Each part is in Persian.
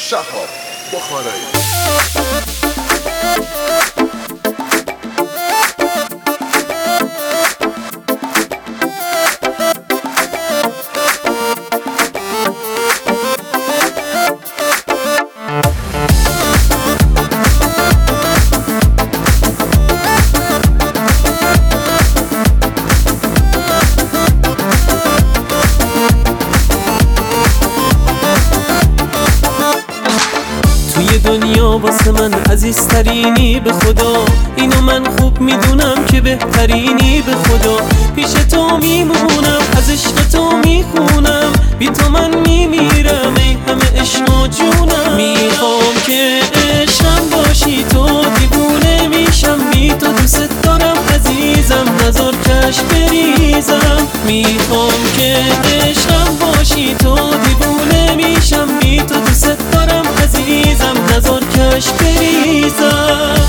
شهاب بخارایی. توی دنیا واسه من عزیزترینی به خدا، اینو من خوب میدونم که بهترینی به خدا. پیش تو میمونم، از عشق تو میخونم، بی تو من میمیرم ای همه عشق و جونم. میخوام که عشقم باشی تو، دیوونه میشم بی تو، دوست دارم عزیزم نزار کش بریزم. میخوام که عشقم باشی تو، دیوونه میشم بی تو، دوست دارم عزیزم نزار کش بریزم.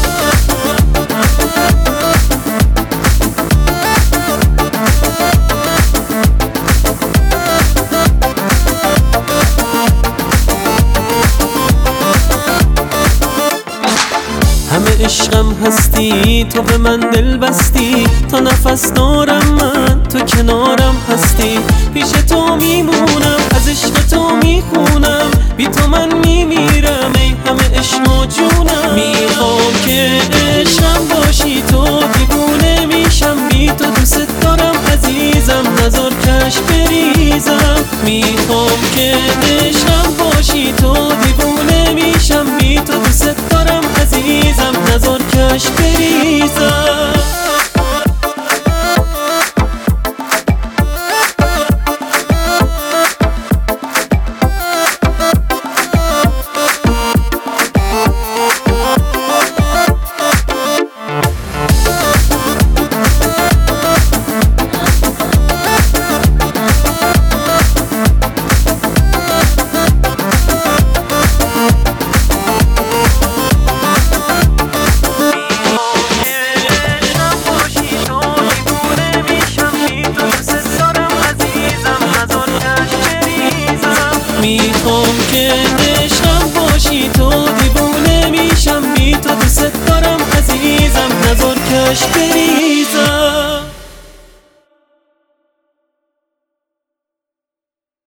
همه عشقم هستی، تو به من دل بستی، تا نفس دارم من تو کنارم هستی. پیش تو میمونم، از عشق تو میخونم، بی تو من میمیرم ای همه عشق و جونم. میخوام که عشقم باشی تو، دیوونه میشم بی تو، دوست دارم عزیزم نزار کش بریزم. میخوام که